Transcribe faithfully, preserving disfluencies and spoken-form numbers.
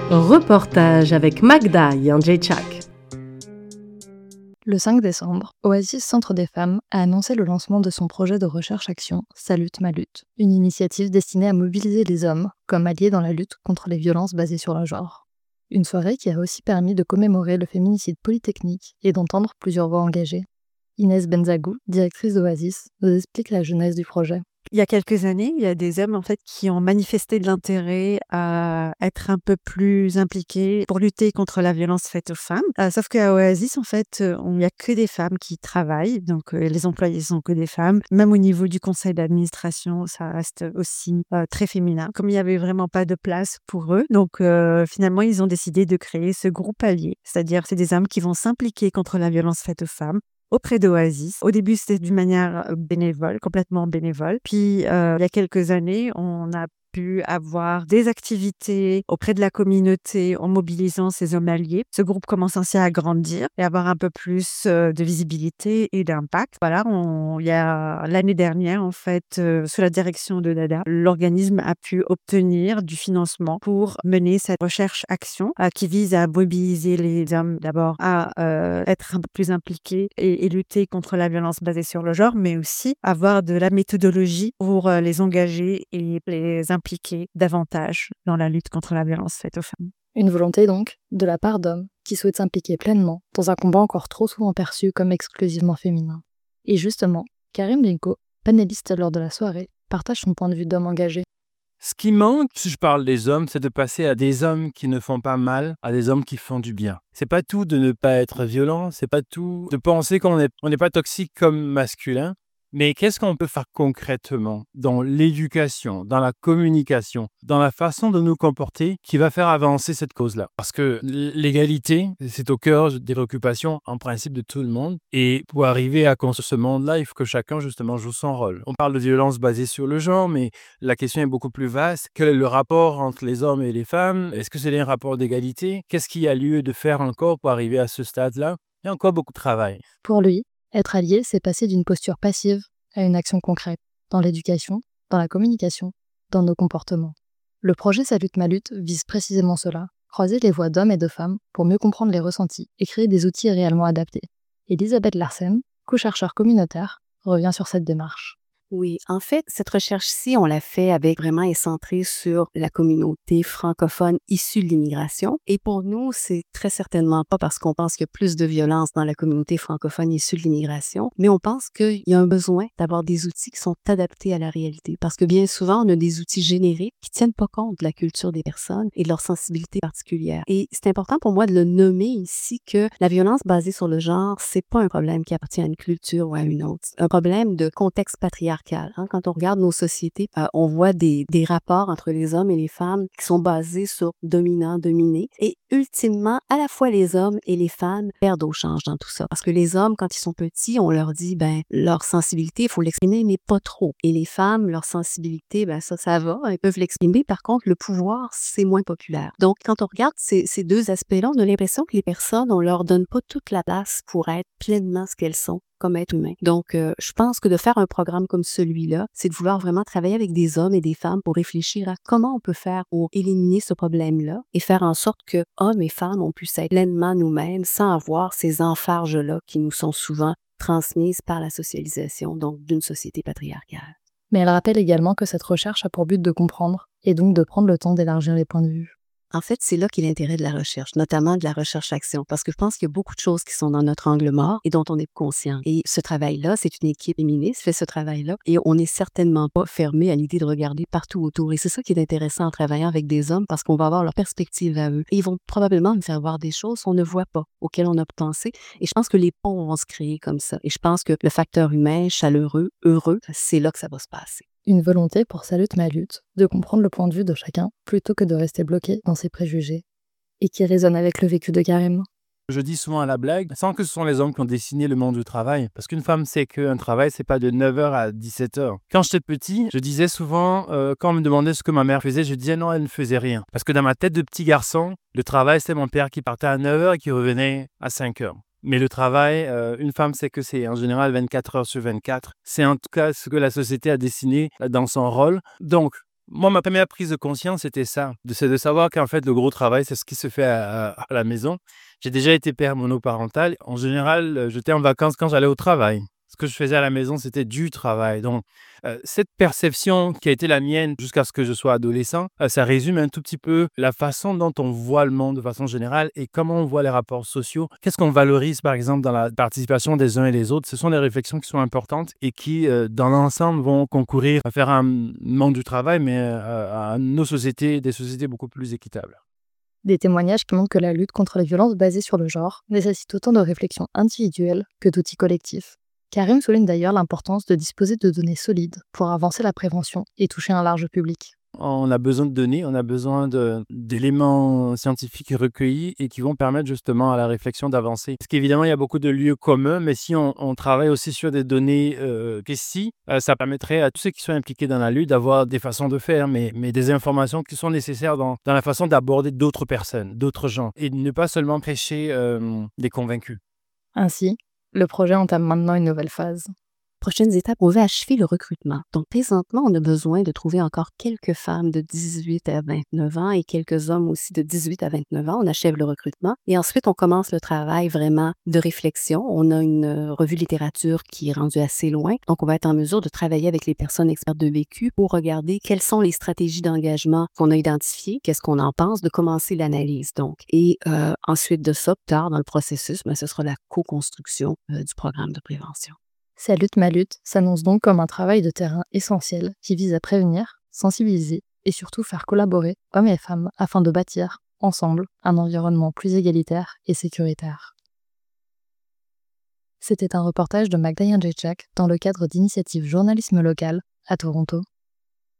Reportage avec Magda Yanjechak. Le cinq décembre, Oasis Centre des Femmes a annoncé le lancement de son projet de recherche-action Salut ma lutte, une initiative destinée à mobiliser les hommes comme alliés dans la lutte contre les violences basées sur le genre. Une soirée qui a aussi permis de commémorer le féminicide polytechnique et d'entendre plusieurs voix engagées. Inès Benzagou, directrice d'Oasis, nous explique la genèse du projet. Il y a quelques années, il y a des hommes en fait qui ont manifesté de l'intérêt à être un peu plus impliqués pour lutter contre la violence faite aux femmes. Euh, sauf qu'à Oasis, en fait, euh, il n'y a que des femmes qui travaillent, donc euh, les employés sont que des femmes. Même au niveau du conseil d'administration, ça reste aussi euh, très féminin. Comme il n'y avait vraiment pas de place pour eux, donc euh, finalement, ils ont décidé de créer ce groupe allié, c'est-à-dire c'est des hommes qui vont s'impliquer contre la violence faite aux femmes auprès d'Oasis. Au début, c'était d'une manière bénévole, complètement bénévole. Puis, euh, il y a quelques années, on a pu avoir des activités auprès de la communauté en mobilisant ces hommes alliés. Ce groupe commence ainsi à grandir et avoir un peu plus euh, de visibilité et d'impact. Voilà, on, il y a l'année dernière, en fait, euh, sous la direction de Dada, l'organisme a pu obtenir du financement pour mener cette recherche-action euh, qui vise à mobiliser les hommes d'abord à euh, être un peu plus impliqués et, et lutter contre la violence basée sur le genre, mais aussi avoir de la méthodologie pour euh, les engager et les impliquer davantage dans la lutte contre la violence faite aux femmes. Une volonté donc, de la part d'hommes qui souhaitent s'impliquer pleinement dans un combat encore trop souvent perçu comme exclusivement féminin. Et justement, Karim Binko, panéliste lors de la soirée, partage son point de vue d'homme engagé. Ce qui manque, si je parle des hommes, c'est de passer à des hommes qui ne font pas mal, à des hommes qui font du bien. C'est pas tout de ne pas être violent, c'est pas tout de penser qu'on n'est on n'est pas toxique comme masculin. Mais qu'est-ce qu'on peut faire concrètement dans l'éducation, dans la communication, dans la façon de nous comporter qui va faire avancer cette cause-là? Parce que l'égalité, c'est au cœur des préoccupations en principe de tout le monde. Et pour arriver à construire ce monde-là, il faut que chacun justement joue son rôle. On parle de violence basée sur le genre, mais la question est beaucoup plus vaste. Quel est le rapport entre les hommes et les femmes? Est-ce que c'est un rapport d'égalité? Qu'est-ce qu'il y a lieu de faire encore pour arriver à ce stade-là? Il y a encore beaucoup de travail. Pour lui, être allié, c'est passer d'une posture passive à une action concrète, dans l'éducation, dans la communication, dans nos comportements. Le projet Salut ma lutte vise précisément cela, croiser les voix d'hommes et de femmes pour mieux comprendre les ressentis et créer des outils réellement adaptés. Elisabeth Larsen, co-chercheure communautaire, revient sur cette démarche. Oui, en fait, cette recherche-ci, on l'a fait avec vraiment est centrée sur la communauté francophone issue de l'immigration. Et pour nous, c'est très certainement pas parce qu'on pense qu'il y a plus de violence dans la communauté francophone issue de l'immigration, mais on pense qu'il y a un besoin d'avoir des outils qui sont adaptés à la réalité. Parce que bien souvent, on a des outils génériques qui tiennent pas compte de la culture des personnes et de leur sensibilité particulière. Et c'est important pour moi de le nommer ici que la violence basée sur le genre, c'est pas un problème qui appartient à une culture ou à une autre. C'est un problème de contexte patriarcal. Hein. Quand on regarde nos sociétés, euh, on voit des, des rapports entre les hommes et les femmes qui sont basés sur dominant-dominé. Et ultimement, à la fois les hommes et les femmes perdent au change dans tout ça. Parce que les hommes, quand ils sont petits, on leur dit, ben, leur sensibilité, il faut l'exprimer, mais pas trop. Et les femmes, leur sensibilité, ben, ça, ça va, elles peuvent l'exprimer. Par contre, le pouvoir, c'est moins populaire. Donc, quand on regarde ces, ces deux aspects-là, on a l'impression que les personnes, on leur donne pas toute la place pour être pleinement ce qu'elles sont comme être humain. Donc, euh, je pense que de faire un programme comme celui-là, c'est de vouloir vraiment travailler avec des hommes et des femmes pour réfléchir à comment on peut faire pour éliminer ce problème-là et faire en sorte que hommes et femmes, on puisse être pleinement nous-mêmes sans avoir ces enfarges-là qui nous sont souvent transmises par la socialisation, donc d'une société patriarcale. Mais elle rappelle également que cette recherche a pour but de comprendre et donc de prendre le temps d'élargir les points de vue. En fait, c'est là qu'est l'intérêt de la recherche, notamment de la recherche-action, parce que je pense qu'il y a beaucoup de choses qui sont dans notre angle mort et dont on est conscient. Et ce travail-là, c'est une équipe féministe qui fait ce travail-là et on n'est certainement pas fermé à l'idée de regarder partout autour. Et c'est ça qui est intéressant en travaillant avec des hommes parce qu'on va avoir leur perspective à eux. Et ils vont probablement nous faire voir des choses qu'on ne voit pas, auxquelles on a pensé. Et je pense que les ponts vont se créer comme ça. Et je pense que le facteur humain, chaleureux, heureux, c'est là que ça va se passer. Une volonté pour Salut ma lutte, de comprendre le point de vue de chacun plutôt que de rester bloqué dans ses préjugés, et qui résonne avec le vécu de Karim. Je dis souvent à la blague, sans que ce sont les hommes qui ont dessiné le monde du travail, parce qu'une femme sait qu'un travail, c'est pas de neuf heures à dix-sept heures. Quand j'étais petit, je disais souvent, euh, quand on me demandait ce que ma mère faisait, je disais non, elle ne faisait rien. Parce que dans ma tête de petit garçon, le travail, c'est mon père qui partait à neuf heures et qui revenait à cinq heures. Mais le travail, euh, une femme sait que c'est en général vingt-quatre heures sur vingt-quatre. C'est en tout cas ce que la société a dessiné dans son rôle. Donc, Moi, ma première prise de conscience, c'était ça. De, c'est de savoir qu'en fait, le gros travail, c'est ce qui se fait à, à- à la maison. J'ai déjà été père monoparental. En général, euh, j'étais en vacances quand j'allais au travail. Ce que je faisais à la maison, c'était du travail. Donc, euh, cette perception qui a été la mienne jusqu'à ce que je sois adolescent, euh, ça résume un tout petit peu la façon dont on voit le monde de façon générale et comment on voit les rapports sociaux. Qu'est-ce qu'on valorise, par exemple, dans la participation des uns et des autres. Ce sont des réflexions qui sont importantes et qui, euh, dans l'ensemble, vont concourir à faire un monde du travail, mais euh, à nos sociétés, des sociétés beaucoup plus équitables. Des témoignages qui montrent que la lutte contre les violences basées sur le genre nécessite autant de réflexions individuelles que d'outils collectifs. Karim souligne d'ailleurs l'importance de disposer de données solides pour avancer la prévention et toucher un large public. On a besoin de données, on a besoin de- d'éléments scientifiques recueillis et qui vont permettre justement à la réflexion d'avancer. Parce qu'évidemment, il y a beaucoup de lieux communs, mais si on, on travaille aussi sur des données euh, précises, euh, ça permettrait à tous ceux qui sont impliqués dans la lutte d'avoir des façons de faire, mais, mais des informations qui sont nécessaires dans, dans la façon d'aborder d'autres personnes, d'autres gens, et ne pas seulement prêcher euh, des convaincus. Ainsi, le projet entame maintenant une nouvelle phase. Prochaines étapes, on veut achever le recrutement. Donc, présentement, on a besoin de trouver encore quelques femmes de dix-huit à vingt-neuf ans et quelques hommes aussi de dix-huit à vingt-neuf ans. On achève le recrutement et ensuite, on commence le travail vraiment de réflexion. On a une euh, revue littérature qui est rendue assez loin. Donc, on va être en mesure de travailler avec les personnes expertes de vécu pour regarder quelles sont les stratégies d'engagement qu'on a identifiées, qu'est-ce qu'on en pense, de commencer l'analyse. Donc, et euh, ensuite de ça, plus tard dans le processus, ben, ce sera la co-construction euh, du programme de prévention. Salut ma lutte s'annonce donc comme un travail de terrain essentiel qui vise à prévenir, sensibiliser et surtout faire collaborer hommes et femmes afin de bâtir, ensemble, un environnement plus égalitaire et sécuritaire. C'était un reportage de Magda Jędrzejczak dans le cadre d'initiatives journalisme local à Toronto.